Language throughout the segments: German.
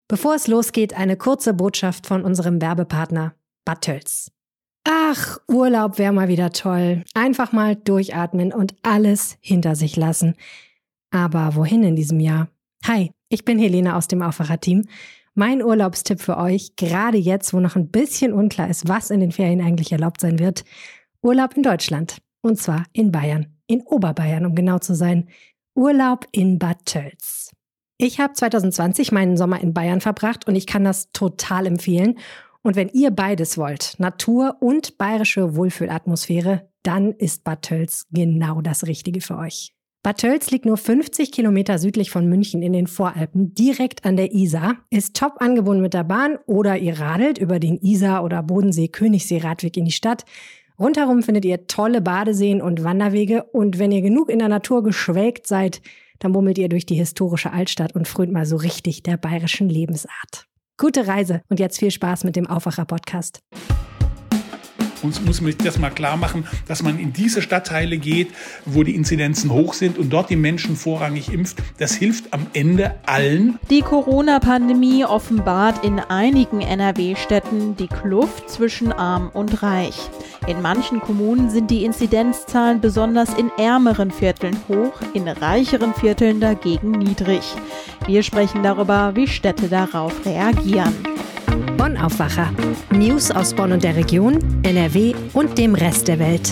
Bevor es losgeht, eine kurze Botschaft von unserem Werbepartner Bad Tölz. Ach, Urlaub wäre mal wieder toll. Einfach mal durchatmen und alles hinter sich lassen. Aber wohin in diesem Jahr? Hi, ich bin Helene aus dem Aufwacher-Team. Mein Urlaubstipp für euch, gerade jetzt, wo noch ein bisschen unklar ist, was in den Ferien eigentlich erlaubt sein wird: Urlaub in Deutschland. Und zwar in Bayern. In Oberbayern, um genau zu sein. Urlaub in Bad Tölz. Ich habe 2020 meinen Sommer in Bayern verbracht und ich kann das total empfehlen. Und wenn ihr beides wollt, Natur und bayerische Wohlfühlatmosphäre, dann ist Bad Tölz genau das Richtige für euch. Bad Tölz liegt nur 50 Kilometer südlich von München in den Voralpen, direkt an der Isar, ist top angebunden mit der Bahn oder ihr radelt über den Isar- oder Bodensee-Königssee-Radweg in die Stadt. Rundherum findet ihr tolle Badeseen und Wanderwege und wenn ihr genug in der Natur geschwelgt seid, dann bummelt ihr durch die historische Altstadt und frönt mal so richtig der bayerischen Lebensart. Gute Reise und jetzt viel Spaß mit dem Aufwacher-Podcast. Uns muss man das mal klar machen, dass man in diese Stadtteile geht, wo die Inzidenzen hoch sind und dort die Menschen vorrangig impft. Das hilft am Ende allen. Die Corona-Pandemie offenbart in einigen NRW-Städten die Kluft zwischen Arm und Reich. In manchen Kommunen sind die Inzidenzzahlen besonders in ärmeren Vierteln hoch, in reicheren Vierteln dagegen niedrig. Wir sprechen darüber, wie Städte darauf reagieren. Bonn Aufwacher. News aus Bonn und der Region, NRW und dem Rest der Welt.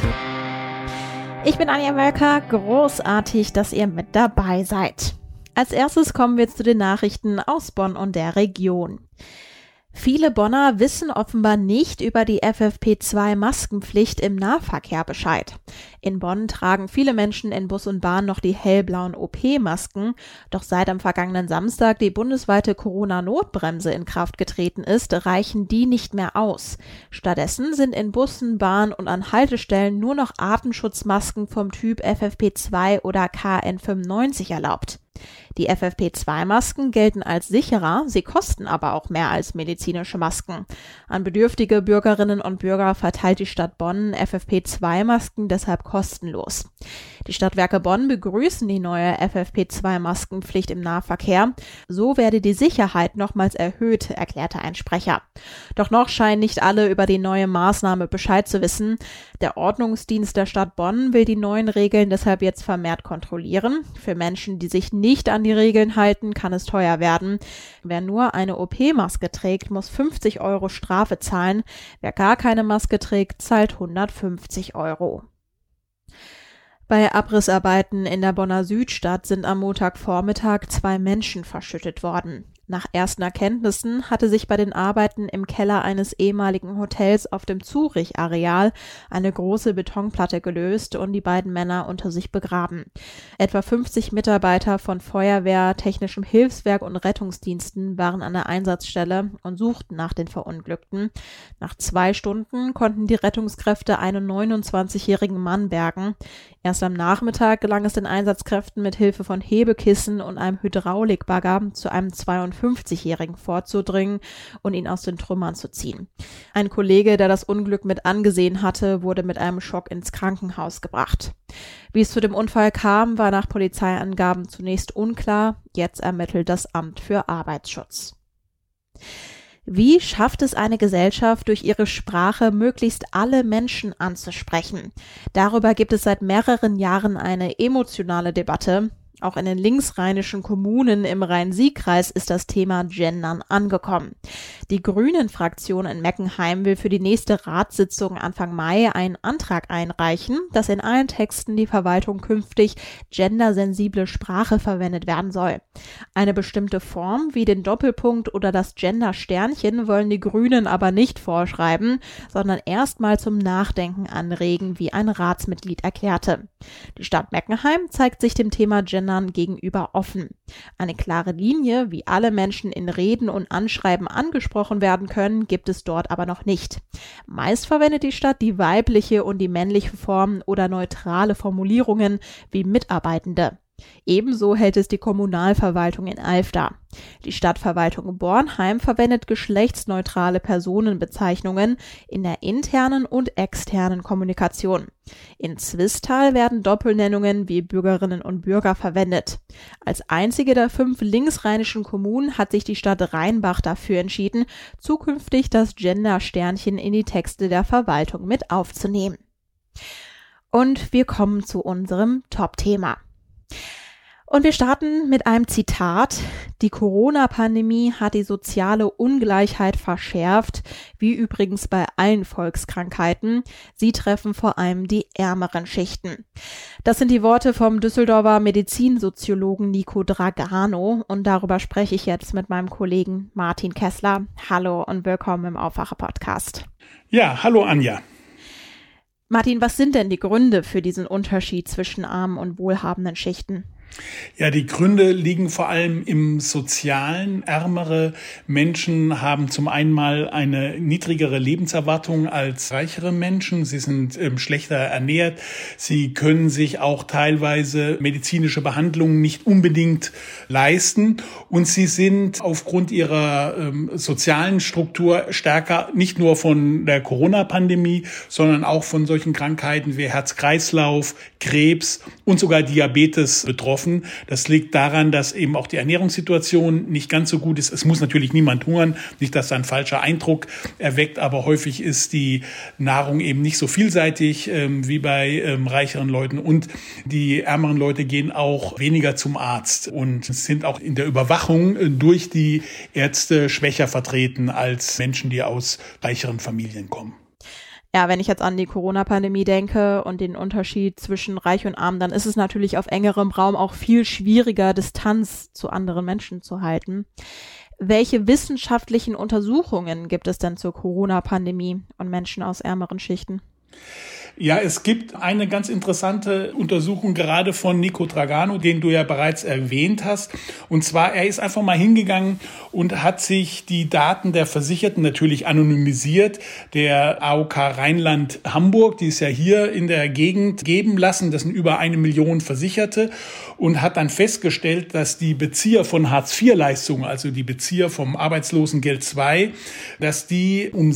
Ich bin Anja Wölker, großartig, dass ihr mit dabei seid. Als erstes kommen wir zu den Nachrichten aus Bonn und der Region. Viele Bonner wissen offenbar nicht über die FFP2-Maskenpflicht im Nahverkehr Bescheid. In Bonn tragen viele Menschen in Bus und Bahn noch die hellblauen OP-Masken. Doch seit am vergangenen Samstag die bundesweite Corona-Notbremse in Kraft getreten ist, reichen die nicht mehr aus. Stattdessen sind in Bussen, Bahn und an Haltestellen nur noch Atemschutzmasken vom Typ FFP2 oder KN95 erlaubt. Die FFP2-Masken gelten als sicherer, sie kosten aber auch mehr als medizinische Masken. An bedürftige Bürgerinnen und Bürger verteilt die Stadt Bonn FFP2-Masken deshalb kostenlos. Die Stadtwerke Bonn begrüßen die neue FFP2-Maskenpflicht im Nahverkehr. So werde die Sicherheit nochmals erhöht, erklärte ein Sprecher. Doch noch scheinen nicht alle über die neue Maßnahme Bescheid zu wissen. Der Ordnungsdienst der Stadt Bonn will die neuen Regeln deshalb jetzt vermehrt kontrollieren. Für Menschen, die sich nicht an die Regeln halten, kann es teuer werden. Wer nur eine OP-Maske trägt, muss 50 € Strafe zahlen. Wer gar keine Maske trägt, zahlt 150 €. Bei Abrissarbeiten in der Bonner Südstadt sind am Montagvormittag 2 Menschen verschüttet worden. Nach ersten Erkenntnissen hatte sich bei den Arbeiten im Keller eines ehemaligen Hotels auf dem Zurich-Areal eine große Betonplatte gelöst und die beiden Männer unter sich begraben. Etwa 50 Mitarbeiter von Feuerwehr, Technischem Hilfswerk und Rettungsdiensten waren an der Einsatzstelle und suchten nach den Verunglückten. Nach 2 Stunden konnten die Rettungskräfte einen 29-jährigen Mann bergen. Erst am Nachmittag gelang es den Einsatzkräften mit Hilfe von Hebekissen und einem Hydraulikbagger zu einem 52-Jährigen vorzudringen und ihn aus den Trümmern zu ziehen. Ein Kollege, der das Unglück mit angesehen hatte, wurde mit einem Schock ins Krankenhaus gebracht. Wie es zu dem Unfall kam, war nach Polizeiangaben zunächst unklar. Jetzt ermittelt das Amt für Arbeitsschutz. Wie schafft es eine Gesellschaft, durch ihre Sprache möglichst alle Menschen anzusprechen? Darüber gibt es seit mehreren Jahren eine emotionale Debatte. Auch in den linksrheinischen Kommunen im Rhein-Sieg-Kreis ist das Thema Gendern angekommen. Die Grünen-Fraktion in Meckenheim will für die nächste Ratssitzung Anfang Mai einen Antrag einreichen, dass in allen Texten die Verwaltung künftig gendersensible Sprache verwendet werden soll. Eine bestimmte Form wie den Doppelpunkt oder das Gender-Sternchen wollen die Grünen aber nicht vorschreiben, sondern erstmal zum Nachdenken anregen, wie ein Ratsmitglied erklärte. Die Stadt Meckenheim zeigt sich dem Thema Gendern gegenüber offen. Eine klare Linie, wie alle Menschen in Reden und Anschreiben angesprochen werden können, gibt es dort aber noch nicht. Meist verwendet die Stadt die weibliche und die männliche Form oder neutrale Formulierungen wie Mitarbeitende. Ebenso hält es die Kommunalverwaltung in Alfter. Die Stadtverwaltung Bornheim verwendet geschlechtsneutrale Personenbezeichnungen in der internen und externen Kommunikation. In Zwistal werden Doppelnennungen wie Bürgerinnen und Bürger verwendet. Als einzige der 5 linksrheinischen Kommunen hat sich die Stadt Rheinbach dafür entschieden, zukünftig das Gender-Sternchen in die Texte der Verwaltung mit aufzunehmen. Und wir kommen zu unserem Top-Thema. Und wir starten mit einem Zitat. Die Corona-Pandemie hat die soziale Ungleichheit verschärft, wie übrigens bei allen Volkskrankheiten. Sie treffen vor allem die ärmeren Schichten. Das sind die Worte vom Düsseldorfer Medizinsoziologen Nico Dragano und darüber spreche ich jetzt mit meinem Kollegen Martin Kessler. Hallo und willkommen im Aufwacher-Podcast. Ja, hallo Anja. Martin, was sind denn die Gründe für diesen Unterschied zwischen armen und wohlhabenden Schichten? Ja, die Gründe liegen vor allem im Sozialen. Ärmere Menschen haben zum einen mal eine niedrigere Lebenserwartung als reichere Menschen. Sie sind schlechter ernährt. Sie können sich auch teilweise medizinische Behandlungen nicht unbedingt leisten. Und sie sind aufgrund ihrer sozialen Struktur stärker nicht nur von der Corona-Pandemie, sondern auch von solchen Krankheiten wie Herz-Kreislauf, Krebs und sogar Diabetes betroffen. Das liegt daran, dass eben auch die Ernährungssituation nicht ganz so gut ist. Es muss natürlich niemand hungern, nicht, dass da ein falscher Eindruck erweckt, aber häufig ist die Nahrung eben nicht so vielseitig wie bei reicheren Leuten. Und die ärmeren Leute gehen auch weniger zum Arzt und sind auch in der Überwachung durch die Ärzte schwächer vertreten als Menschen, die aus reicheren Familien kommen. Ja, wenn ich jetzt an die Corona-Pandemie denke und den Unterschied zwischen Reich und Arm, dann ist es natürlich auf engerem Raum auch viel schwieriger, Distanz zu anderen Menschen zu halten. Welche wissenschaftlichen Untersuchungen gibt es denn zur Corona-Pandemie und Menschen aus ärmeren Schichten? Ja, es gibt eine ganz interessante Untersuchung gerade von Nico Dragano, den du ja bereits erwähnt hast. Und zwar, er ist einfach mal hingegangen und hat sich die Daten der Versicherten natürlich anonymisiert, der AOK Rheinland-Hamburg, die es ja hier in der Gegend geben lassen. Das sind über 1 Million Versicherte und hat dann festgestellt, dass die Bezieher von Hartz-IV-Leistungen, also die Bezieher vom Arbeitslosengeld II, dass die um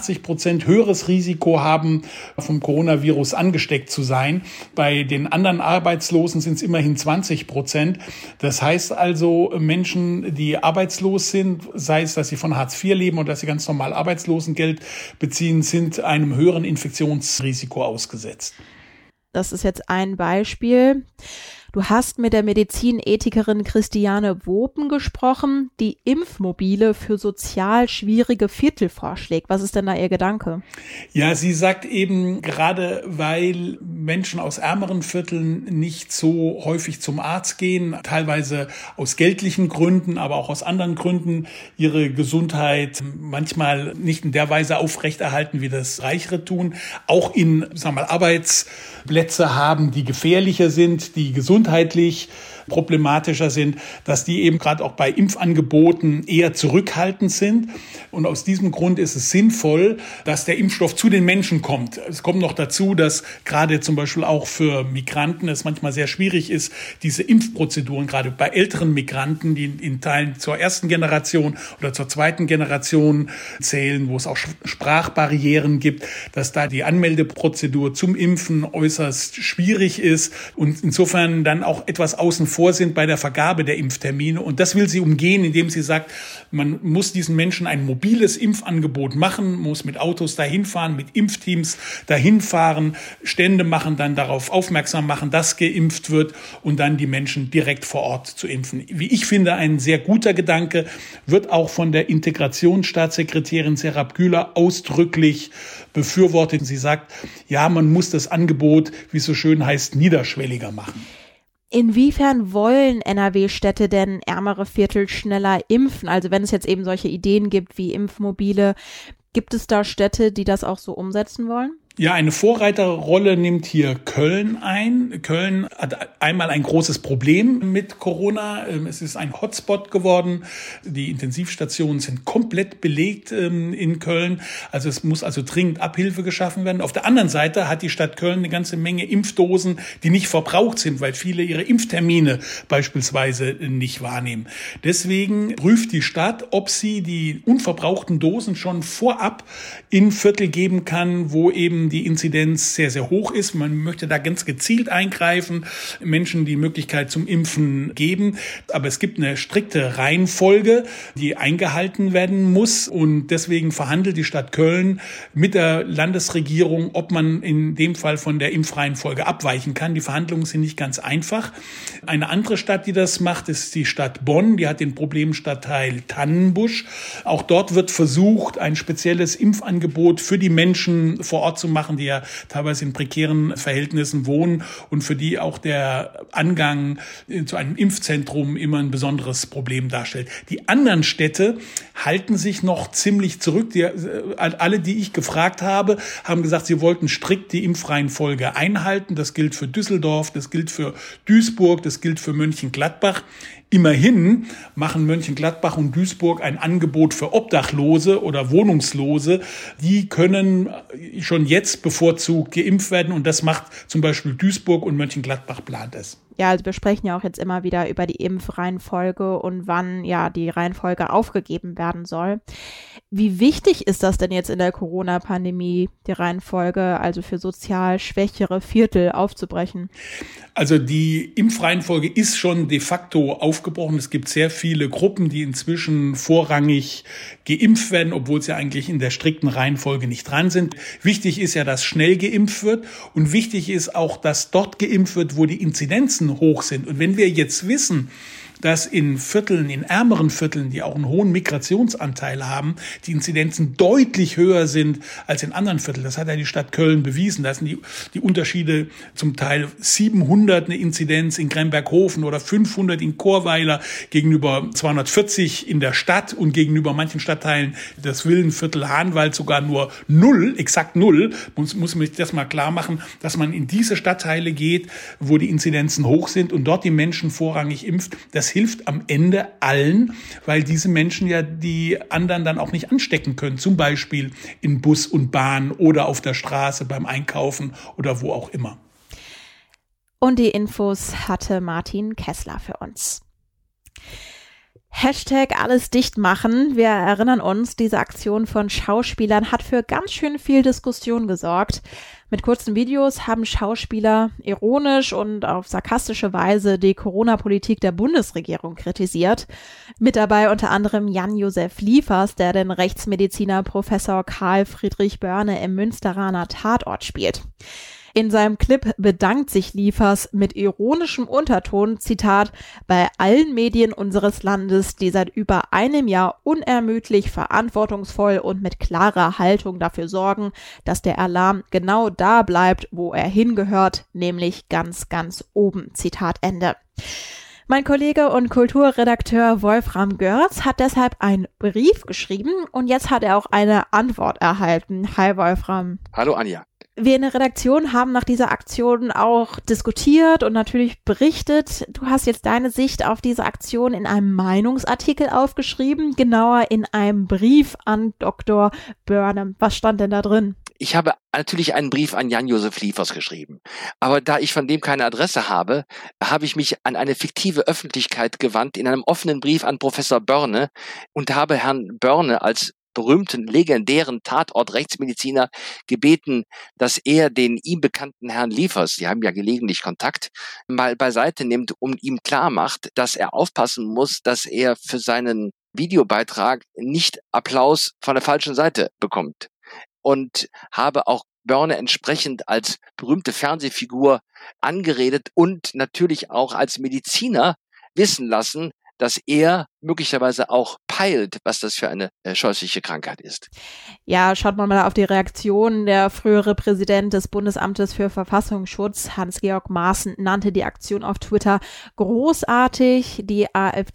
87% höheres Risiko haben, vom Coronavirus angesteckt zu sein. Bei den anderen Arbeitslosen sind es immerhin 20%. Das heißt also, Menschen, die arbeitslos sind, sei es, dass sie von Hartz IV leben oder dass sie ganz normal Arbeitslosengeld beziehen, sind einem höheren Infektionsrisiko ausgesetzt. Das ist jetzt ein Beispiel. Du hast mit der Medizinethikerin Christiane Wopen gesprochen, die Impfmobile für sozial schwierige Viertel vorschlägt. Was ist denn da ihr Gedanke? Ja, sie sagt eben, gerade weil Menschen aus ärmeren Vierteln nicht so häufig zum Arzt gehen, teilweise aus geldlichen Gründen, aber auch aus anderen Gründen ihre Gesundheit manchmal nicht in der Weise aufrechterhalten, wie das Reichere tun, auch in, sagen wir mal, Arbeitsplätze haben, die gefährlicher sind, die gesundheitlich problematischer sind, dass die eben gerade auch bei Impfangeboten eher zurückhaltend sind. Und aus diesem Grund ist es sinnvoll, dass der Impfstoff zu den Menschen kommt. Es kommt noch dazu, dass gerade zum Beispiel auch für Migranten es manchmal sehr schwierig ist, diese Impfprozeduren, gerade bei älteren Migranten, die in Teilen zur ersten Generation oder zur zweiten Generation zählen, wo es auch Sprachbarrieren gibt, dass da die Anmeldeprozedur zum Impfen äußerst schwierig ist und insofern dann auch etwas außen vor sind bei der Vergabe der Impftermine. Und das will sie umgehen, indem sie sagt, man muss diesen Menschen ein mobiles Impfangebot machen, muss mit Autos dahin fahren, mit Impfteams dahin fahren, Stände machen, dann darauf aufmerksam machen, dass geimpft wird und dann die Menschen direkt vor Ort zu impfen. Wie ich finde, ein sehr guter Gedanke, wird auch von der Integrationsstaatssekretärin Serap Güler ausdrücklich befürwortet. Sie sagt, ja, man muss das Angebot, wie es so schön heißt, niederschwelliger machen. Inwiefern wollen NRW-Städte denn ärmere Viertel schneller impfen? Also wenn es jetzt eben solche Ideen gibt wie Impfmobile, gibt es da Städte, die das auch so umsetzen wollen? Ja, eine Vorreiterrolle nimmt hier Köln ein. Köln hat einmal ein großes Problem mit Corona. Es ist ein Hotspot geworden. Die Intensivstationen sind komplett belegt in Köln. Also es muss also dringend Abhilfe geschaffen werden. Auf der anderen Seite hat die Stadt Köln eine ganze Menge Impfdosen, die nicht verbraucht sind, weil viele ihre Impftermine beispielsweise nicht wahrnehmen. Deswegen prüft die Stadt, ob sie die unverbrauchten Dosen schon vorab in Viertel geben kann, wo eben die Inzidenz sehr, sehr hoch ist. Man möchte da ganz gezielt eingreifen, Menschen die Möglichkeit zum Impfen geben. Aber es gibt eine strikte Reihenfolge, die eingehalten werden muss. Und deswegen verhandelt die Stadt Köln mit der Landesregierung, ob man in dem Fall von der Impfreihenfolge abweichen kann. Die Verhandlungen sind nicht ganz einfach. Eine andere Stadt, die das macht, ist die Stadt Bonn. Die hat den Problemstadtteil Tannenbusch. Auch dort wird versucht, ein spezielles Impfangebot für die Menschen vor Ort zu machen, die ja teilweise in prekären Verhältnissen wohnen und für die auch der Angang zu einem Impfzentrum immer ein besonderes Problem darstellt. Die anderen Städte halten sich noch ziemlich zurück. Alle, die ich gefragt habe, haben gesagt, sie wollten strikt die Impfreihenfolge einhalten. Das gilt für Düsseldorf, das gilt für Duisburg, das gilt für Mönchengladbach. Immerhin machen Mönchengladbach und Duisburg ein Angebot für Obdachlose oder Wohnungslose. Die können schon jetzt bevorzugt geimpft werden und das macht zum Beispiel Duisburg und Mönchengladbach plant es. Ja, also wir sprechen ja auch jetzt immer wieder über die Impfreihenfolge und wann ja die Reihenfolge aufgegeben werden soll. Wie wichtig ist das denn jetzt in der Corona-Pandemie, die Reihenfolge, also für sozial schwächere Viertel aufzubrechen? Also die Impfreihenfolge ist schon de facto aufgebrochen. Es gibt sehr viele Gruppen, die inzwischen vorrangig geimpft werden, obwohl sie eigentlich in der strikten Reihenfolge nicht dran sind. Wichtig ist ja, dass schnell geimpft wird und wichtig ist auch, dass dort geimpft wird, wo die Inzidenzen hoch sind. Und wenn wir jetzt wissen, dass in Vierteln, in ärmeren Vierteln, die auch einen hohen Migrationsanteil haben, die Inzidenzen deutlich höher sind als in anderen Vierteln. Das hat ja die Stadt Köln bewiesen. Da sind die Unterschiede zum Teil 700 eine Inzidenz in Gremberghofen oder 500 in Chorweiler gegenüber 240 in der Stadt und gegenüber manchen Stadtteilen des Villenviertel Hahnwald sogar nur 0, exakt 0. Muss man sich das mal klar machen, dass man in diese Stadtteile geht, wo die Inzidenzen hoch sind und dort die Menschen vorrangig impft. Das hilft am Ende allen, weil diese Menschen ja die anderen dann auch nicht anstecken können. Zum Beispiel in Bus und Bahn oder auf der Straße beim Einkaufen oder wo auch immer. Und die Infos hatte Martin Kessler für uns. Hashtag alles dicht machen. Wir erinnern uns, diese Aktion von Schauspielern hat für ganz schön viel Diskussion gesorgt. Mit kurzen Videos haben Schauspieler ironisch und auf sarkastische Weise die Corona-Politik der Bundesregierung kritisiert. Mit dabei unter anderem Jan-Josef Liefers, der den Rechtsmediziner Professor Karl Friedrich Börne im Münsteraner Tatort spielt. In seinem Clip bedankt sich Liefers mit ironischem Unterton, Zitat, bei allen Medien unseres Landes, die seit über einem Jahr unermüdlich, verantwortungsvoll und mit klarer Haltung dafür sorgen, dass der Alarm genau da bleibt, wo er hingehört, nämlich ganz, ganz oben. Zitat Ende. Mein Kollege und Kulturredakteur Wolfram Görz hat deshalb einen Brief geschrieben und jetzt hat er auch eine Antwort erhalten. Hi Wolfram. Hallo Anja. Wir in der Redaktion haben nach dieser Aktion auch diskutiert und natürlich berichtet. Du hast jetzt deine Sicht auf diese Aktion in einem Meinungsartikel aufgeschrieben, genauer in einem Brief an Dr. Börne. Was stand denn da drin? Ich habe natürlich einen Brief an Jan-Josef Liefers geschrieben. Aber da ich von dem keine Adresse habe, habe ich mich an eine fiktive Öffentlichkeit gewandt in einem offenen Brief an Professor Börne und habe Herrn Börne als berühmten, legendären Tatort-Rechtsmediziner gebeten, dass er den ihm bekannten Herrn Liefers, die haben ja gelegentlich Kontakt, mal beiseite nimmt und ihm klar macht, dass er aufpassen muss, dass er für seinen Videobeitrag nicht Applaus von der falschen Seite bekommt. Und habe auch Börne entsprechend als berühmte Fernsehfigur angeredet und natürlich auch als Mediziner wissen lassen, dass er möglicherweise auch peilt, was das für eine scheußliche Krankheit ist. Ja, schaut man mal auf die Reaktion. Der frühere Präsident des Bundesamtes für Verfassungsschutz, Hans-Georg Maaßen, nannte die Aktion auf Twitter großartig. Die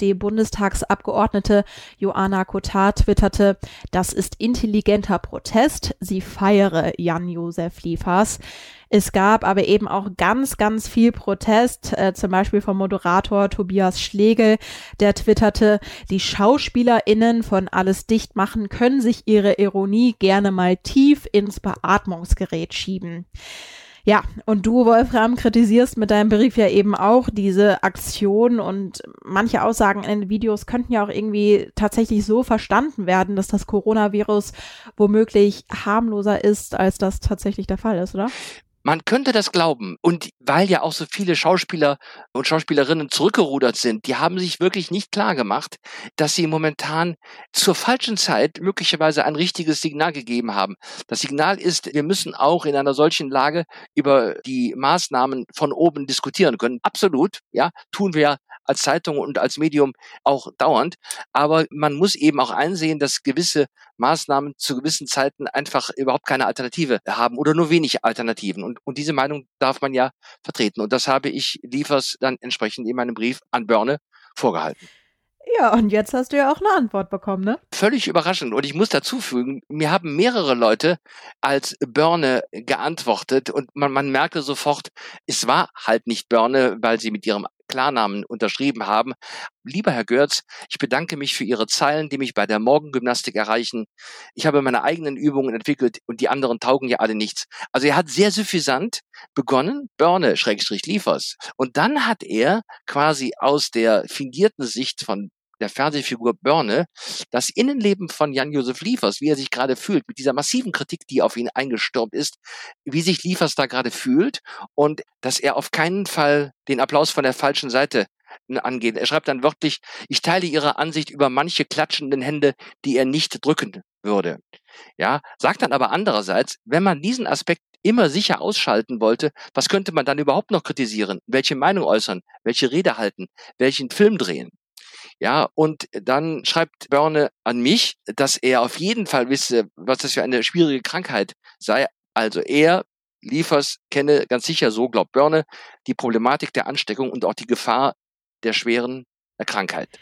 AfD-Bundestagsabgeordnete Joanna Kotar twitterte, das ist intelligenter Protest. Sie feiere Jan-Josef Liefers. Es gab aber eben auch ganz, ganz viel Protest, zum Beispiel vom Moderator Tobias Schlegel, der twitterte, die SchauspielerInnen von Alles dicht machen können sich ihre Ironie gerne mal tief ins Beatmungsgerät schieben. Ja, und du, Wolfram, kritisierst mit deinem Brief ja eben auch diese Aktion und manche Aussagen in den Videos könnten ja auch irgendwie tatsächlich so verstanden werden, dass das Coronavirus womöglich harmloser ist, als das tatsächlich der Fall ist, oder? Man könnte das glauben. Und weil ja auch so viele Schauspieler und Schauspielerinnen zurückgerudert sind, die haben sich wirklich nicht klar gemacht, dass sie momentan zur falschen Zeit möglicherweise ein richtiges Signal gegeben haben. Das Signal ist, wir müssen auch in einer solchen Lage über die Maßnahmen von oben diskutieren können. Absolut, ja, tun wir als Zeitung und als Medium auch dauernd. Aber man muss eben auch einsehen, dass gewisse Maßnahmen zu gewissen Zeiten einfach überhaupt keine Alternative haben oder nur wenig Alternativen. Und diese Meinung darf man ja vertreten. Und das habe ich Liefers dann entsprechend in meinem Brief an Börne vorgehalten. Ja, und jetzt hast du ja auch eine Antwort bekommen, ne? Völlig überraschend. Und ich muss dazu fügen, mir haben mehrere Leute als Börne geantwortet und man merkte sofort, es war halt nicht Börne, weil sie mit ihrem Klarnamen unterschrieben haben. Lieber Herr Görz, ich bedanke mich für Ihre Zeilen, die mich bei der Morgengymnastik erreichen. Ich habe meine eigenen Übungen entwickelt und die anderen taugen ja alle nichts. Also er hat sehr suffisant begonnen, Börne-Liefers. Und dann hat er quasi aus der fingierten Sicht von der Fernsehfigur Börne, das Innenleben von Jan-Josef Liefers, wie er sich gerade fühlt, mit dieser massiven Kritik, die auf ihn eingestürmt ist, wie sich Liefers da gerade fühlt und dass er auf keinen Fall den Applaus von der falschen Seite angeht. Er schreibt dann wörtlich, ich teile Ihre Ansicht über manche klatschenden Hände, die er nicht drücken würde. Ja, sagt dann aber andererseits, wenn man diesen Aspekt immer sicher ausschalten wollte, was könnte man dann überhaupt noch kritisieren? Welche Meinung äußern? Welche Rede halten? Welchen Film drehen? Ja, und dann schreibt Börne an mich, dass er auf jeden Fall wisse, was das für eine schwierige Krankheit sei. Also er, Liefers, kenne ganz sicher, so glaubt Börne, die Problematik der Ansteckung und auch die Gefahr der schweren Krankheit.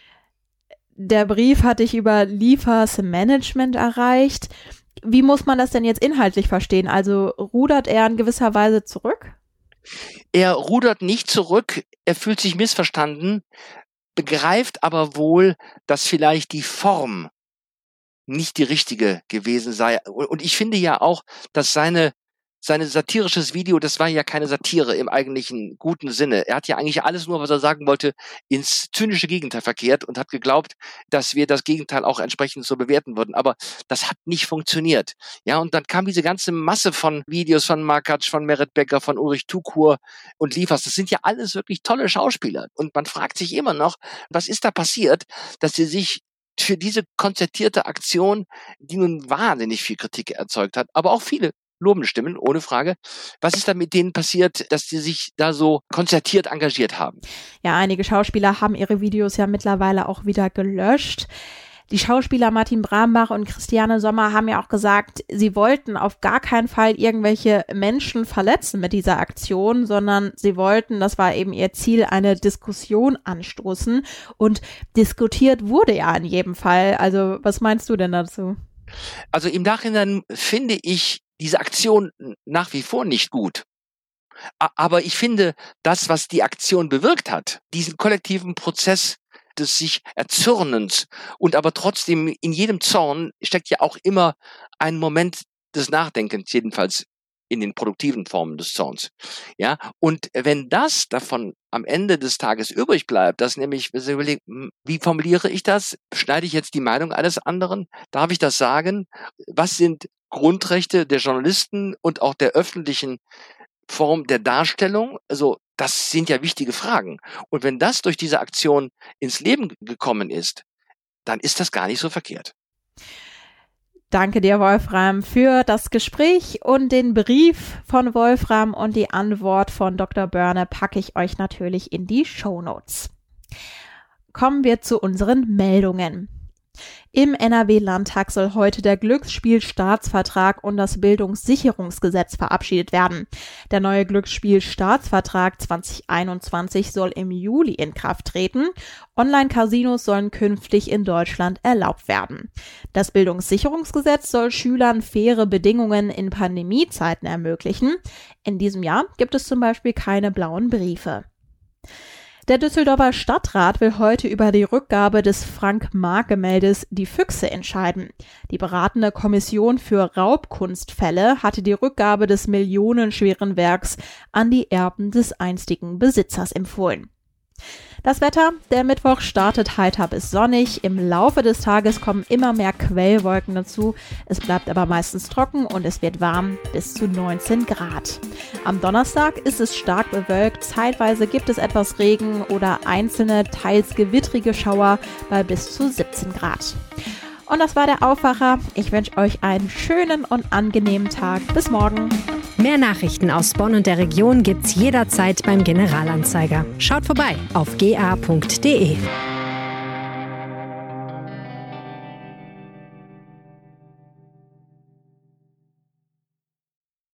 Der Brief hat dich über Liefers Management erreicht. Wie muss man das denn jetzt inhaltlich verstehen? Also rudert er in gewisser Weise zurück? Er rudert nicht zurück, er fühlt sich missverstanden, begreift aber wohl, dass vielleicht die Form nicht die richtige gewesen sei. Und ich finde ja auch, dass sein satirisches Video, das war ja keine Satire im eigentlichen guten Sinne. Er hat ja eigentlich alles nur, was er sagen wollte, ins zynische Gegenteil verkehrt und hat geglaubt, dass wir das Gegenteil auch entsprechend so bewerten würden. Aber das hat nicht funktioniert. Ja, und dann kam diese ganze Masse von Videos von Markatsch, von Meret Becker, von Ulrich Tukur und Liefers. Das sind ja alles wirklich tolle Schauspieler. Und man fragt sich immer noch, was ist da passiert, dass sie sich für diese konzertierte Aktion, die nun wahnsinnig viel Kritik erzeugt hat, aber auch viele lobende Stimmen, ohne Frage. Was ist da mit denen passiert, dass die sich da so konzertiert engagiert haben? Ja, einige Schauspieler haben ihre Videos ja mittlerweile auch wieder gelöscht. Die Schauspieler Martin Brambach und Christiane Sommer haben ja auch gesagt, sie wollten auf gar keinen Fall irgendwelche Menschen verletzen mit dieser Aktion, sondern sie wollten, das war eben ihr Ziel, eine Diskussion anstoßen. Und diskutiert wurde ja in jedem Fall. Also was meinst du denn dazu? Also im Nachhinein finde ich diese Aktion nach wie vor nicht gut. Aber ich finde, das, was die Aktion bewirkt hat, diesen kollektiven Prozess des sich Erzürnens und aber trotzdem in jedem Zorn steckt ja auch immer ein Moment des Nachdenkens, jedenfalls in den produktiven Formen des Zorns. Ja, und wenn das davon am Ende des Tages übrig bleibt, dass nämlich, wie formuliere ich das? Beschneide ich jetzt die Meinung eines anderen? Darf ich das sagen? Was sind Grundrechte der Journalisten und auch der öffentlichen Form der Darstellung? Also, das sind ja wichtige Fragen. Und wenn das durch diese Aktion ins Leben gekommen ist, dann ist das gar nicht so verkehrt. Danke dir, Wolfram, für das Gespräch und den Brief von Wolfram und die Antwort von Dr. Börne packe ich euch natürlich in die Shownotes. Kommen wir zu unseren Meldungen. Im NRW-Landtag soll heute der Glücksspielstaatsvertrag und das Bildungssicherungsgesetz verabschiedet werden. Der neue Glücksspielstaatsvertrag 2021 soll im Juli in Kraft treten. Online-Casinos sollen künftig in Deutschland erlaubt werden. Das Bildungssicherungsgesetz soll Schülern faire Bedingungen in Pandemiezeiten ermöglichen. In diesem Jahr gibt es zum Beispiel keine blauen Briefe. Der Düsseldorfer Stadtrat will heute über die Rückgabe des Frank-Mark-Gemäldes Die Füchse entscheiden. Die beratende Kommission für Raubkunstfälle hatte die Rückgabe des millionenschweren Werks an die Erben des einstigen Besitzers empfohlen. Das Wetter, der Mittwoch startet heiter bis sonnig. Im Laufe des Tages kommen immer mehr Quellwolken dazu. Es bleibt aber meistens trocken und es wird warm bis zu 19 Grad. Am Donnerstag ist es stark bewölkt. Zeitweise gibt es etwas Regen oder einzelne, teils gewittrige Schauer bei bis zu 17 Grad. Und das war der Aufwacher. Ich wünsche euch einen schönen und angenehmen Tag. Bis morgen. Mehr Nachrichten aus Bonn und der Region gibt's jederzeit beim Generalanzeiger. Schaut vorbei auf ga.de.